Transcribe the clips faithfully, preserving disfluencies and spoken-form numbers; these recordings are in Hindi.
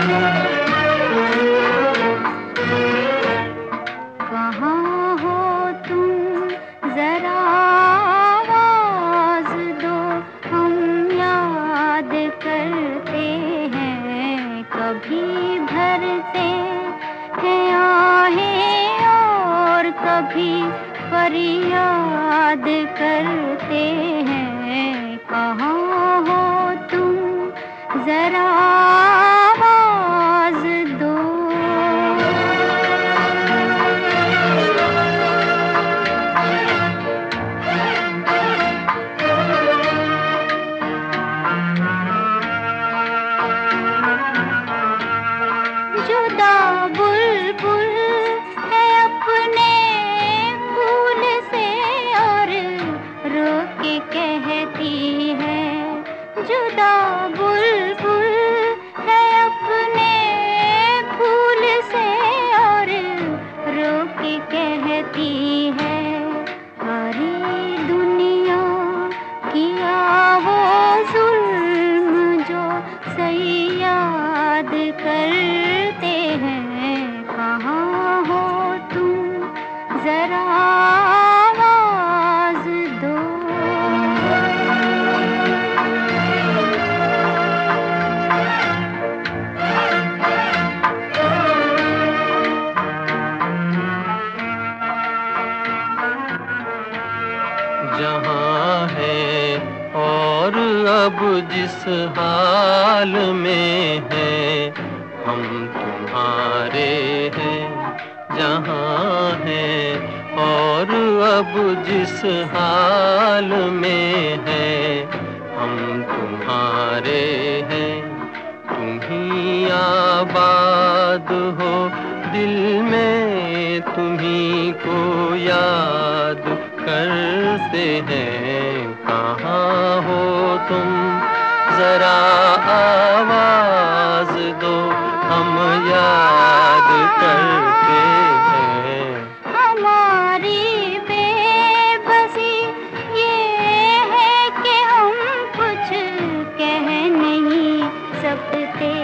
कहाँ हो तुम जरा आवाज़ दो, हम याद करते हैं, कभी भरते हैं आहें और कभी फरियाद करते हैं। कहाँ हो तुम जरा आवाज़ दो। जुदा बुलबुल है अपने फूल से और रो के कहती है, जुदा बुलबुल है अपने फूल से और रो के कहती है, सारी दुनिया किया वो जुल्म जो सयाद करते हैं। कहाँ हो तुम जरा आवाज़ दो। जहाँ है और अब जिस हाल में है, हम तुम्हारे हैं। जहाँ है और अब जिस हाल में है, हम तुम्हारे हैं। तुम ही आबाद हो दिल में, तुम्ही को याद करते हैं। कहाँ हो तुम जरा आवाज़ दो, हम याद करते हैं। हमारी बेबसी ये है कि हम कुछ कह नहीं सकते।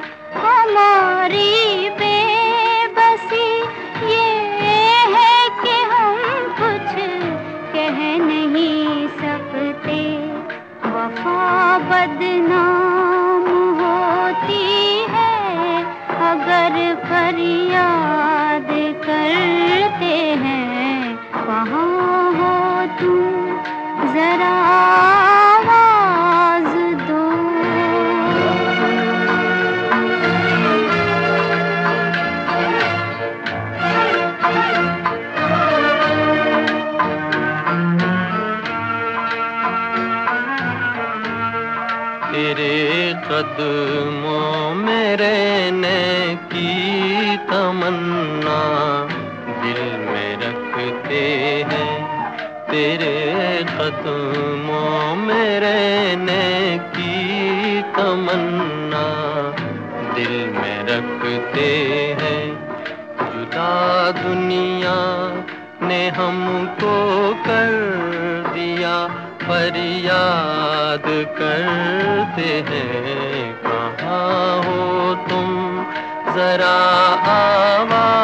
हमारी बेबसी ये है कि हम कुछ कह नहीं सकते। वफा बदनाम होती है अगर फरियाद करते हैं। कहाँ हो तुम जरा आवाज़ दो। तेरे कदमों में रहने की तमन्ना दिल में रखते हैं। तेरे कदमों में रहने की तमन्ना दिल में रखते हैं। जुदा दुनिया ने हमको कर दिया, फरियाद करते हैं। कहाँ हो तुम जरा आवाज़